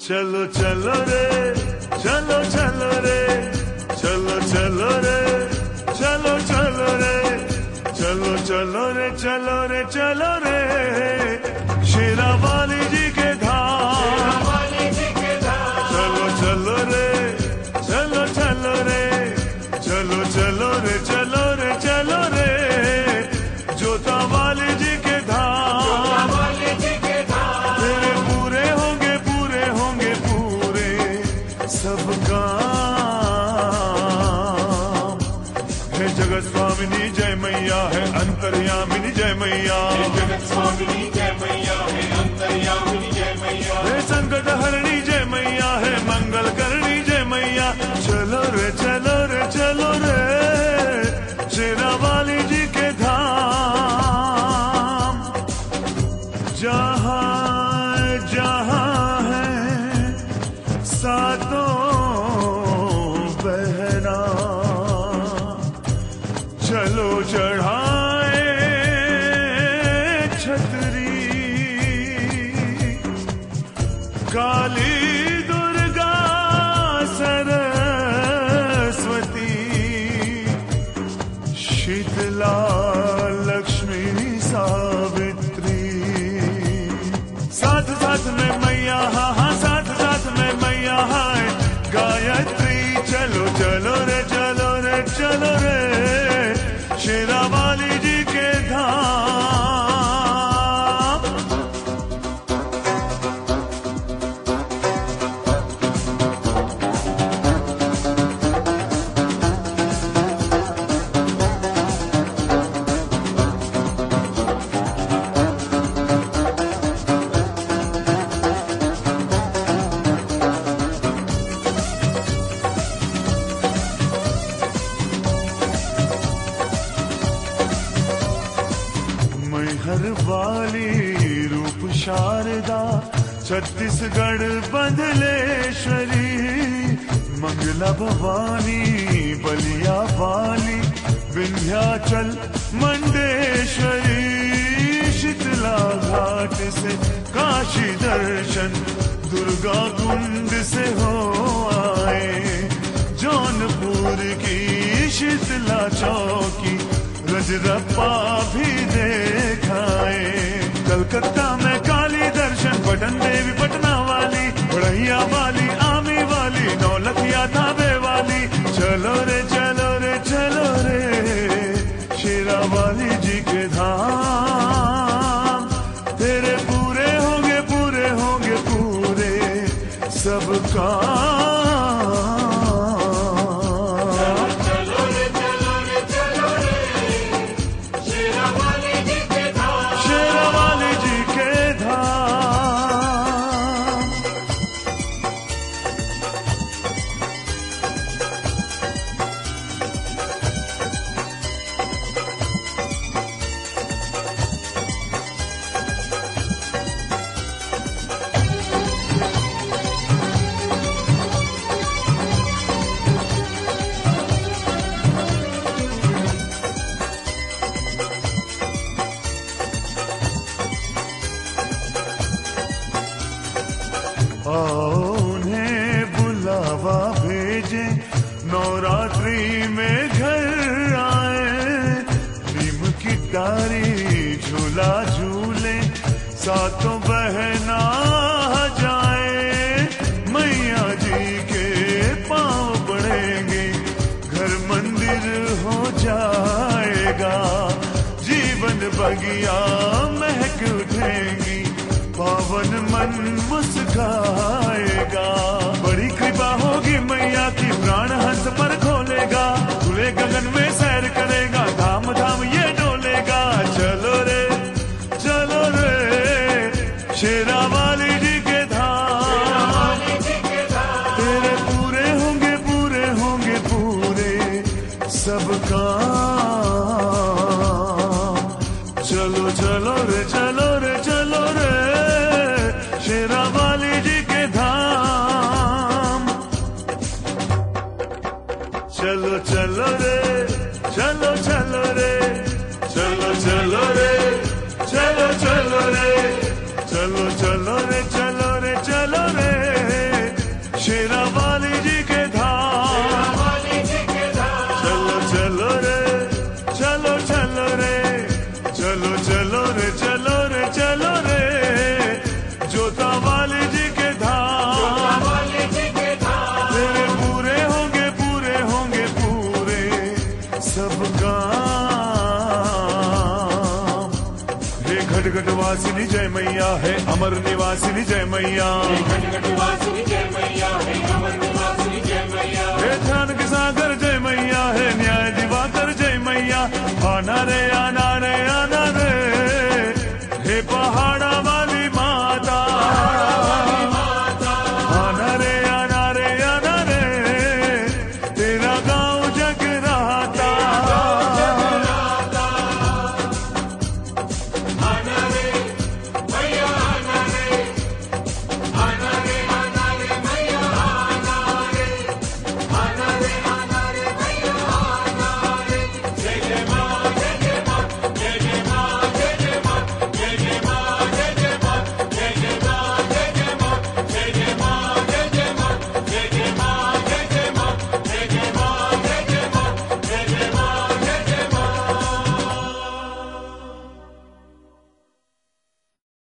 चलो चलो रे, चलो चलो रे, चलो चलो रे, चलो चलो रे, चलो चलो रे, चलो रे, चलो रे, शेरावाली जी के धाम। चलो चलो रे, चलो चलो रे, चलो चलो रे, चलो रे, चलो रे, जोता वाली जी के धाम। तेरे पूरे होंगे, पूरे होंगे, पूरे सब काम। है जगत स्वामिनी जय मैया, है अंतर्यामिनी जय मैया, जगत स्वामिनी जय मैया, है अंतर्यामिनी जय मैया, है संकट हरणी जय मैया, है मंगल करणी जय मैया। चलो रे, चलो रे, चलो रे, शेरावाली जी के धाम। जहाँ जहाँ है सातों बहना, चलो चढ़ाए छतरी। काली दुर्गा सरस्वती, शीतला लक्ष्मी सावित्री, साथ साथ में मैया, हाँ हाँ साथ साथ में मैया है गायत्री। चलो चलो रे, चलो रे, चलो रे, शेरावाली जी के धाम। मैहर वाली रूप शारदा, छत्तीसगढ़ बंधलेश्वरी, मंगला भवानी बलिया वाली, विंध्याचल मंडेश्वरी, शीतला घाट से काशी दर्शन, दुर्गा कुंड से हो आए, जौनपुर की शीतला चौकी, रजरप्पा भी देखाए। कलकत्ता में काली दर्शन, पटन देवी पटना वाली, बढ़ैया वाली, आमी वाली, नौलखिया थावे वाली। चलो रे, चलो रे, चलो रे, शेरावाली जी के धाम। तेरे पूरे होंगे, पूरे होंगे, पूरे सब काम। उन्हें बुलावा भेजे, नवरात्रि में घर आए, नीम की डारी झूला झूले, सातों बहना जाए। मैया जी के पांव पड़ेंगे, घर मंदिर हो जाएगा, जीवन बगिया महक उठेंगी, पावन मन मुस्काएगा। बड़ी कृपा होगी मैया की, प्राण हंस पर खोलेगा, खुले गगन में सैर करेगा, धाम धाम ये डोलेगा। चलो रे, चलो रे, शेरावाली जी के धाम। तेरे पूरे होंगे, पूरे होंगे, पूरे सब काम। चलो चलो रे, चलो रे, चलो रे, शेरावाली जी के धाम। चलो चलो रे, चलो चलो रे, चलो चलो रे, चलो चलो रे, चलो चलो रे, चलो रे, चलो रे। निवासिनी जय मैया है, अमर निवासिनी जय मैया। घटघटवासिनी जय मैया है, अमर निवासिनी जय मैया। हे ध्यान के सागर जय मैया है, न्याय दिवाकर जय मैया। आना रे आना रे आना